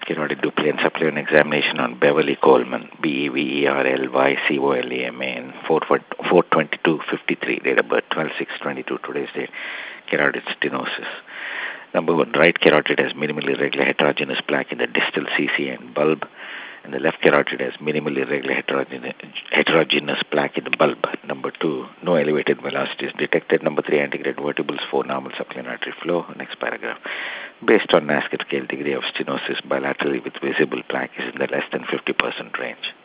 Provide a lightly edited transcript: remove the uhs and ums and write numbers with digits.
Carotid Doppler and supplemental examination on Beverly Coleman, Beverlycoleman, 42253, date of birth 12/6/22, today's date. Carotid stenosis. Number 1, right carotid has minimally irregular heterogeneous plaque in the distal CCN bulb, and the left carotid has minimally irregular heterogeneous plaque in the bulb. Number 2, no elevated velocity is detected. Number 3, antegrade vertebrals, 4, normal subclinic artery flow. Next paragraph. Based on NASCAR scale, degree of stenosis bilaterally with visible plaque is in the less than 50% range.